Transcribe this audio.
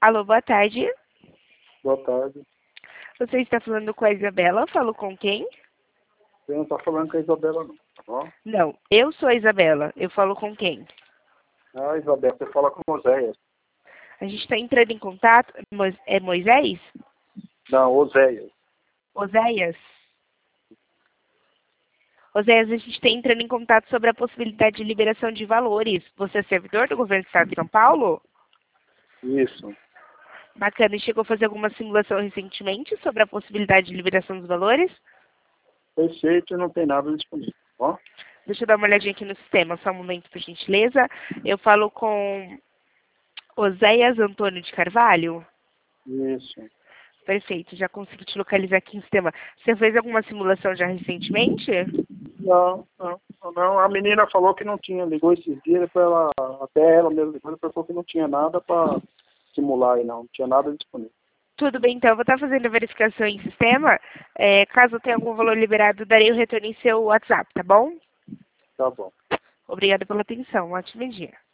Alô, boa tarde. Boa tarde. Você está falando com a Isabela? Falo com quem? Você não está falando com a Isabela, não, tá bom? Não, eu sou a Isabela. Eu falo com quem? Ah, Isabela, você fala com Oséias. A gente está entrando em contato. É Moisés? Não, Oséias. Oséias? Oséias, a gente está entrando em contato sobre a possibilidade de liberação de valores. Você é servidor do governo do estado de São Paulo? Isso. Bacana. E chegou a fazer alguma simulação recentemente sobre a possibilidade de liberação dos valores? Foi feito e não tem nada disponível, tá bom? Deixa eu dar uma olhadinha aqui no sistema, só um momento, por gentileza. Eu falo com Oséias Antônio de Carvalho? Isso. Perfeito, já consegui te localizar aqui no sistema. Você fez alguma simulação já recentemente? Não. A menina falou que não tinha, ligou esses dias, depois até ela mesma ligou, ela falou que não tinha nada para simular aí, não tinha nada disponível. Tudo bem, então. Eu vou estar fazendo a verificação em sistema. Caso tenha algum valor liberado, darei o retorno em seu WhatsApp, tá bom? Tá bom. Obrigada pela atenção. Um ótimo dia.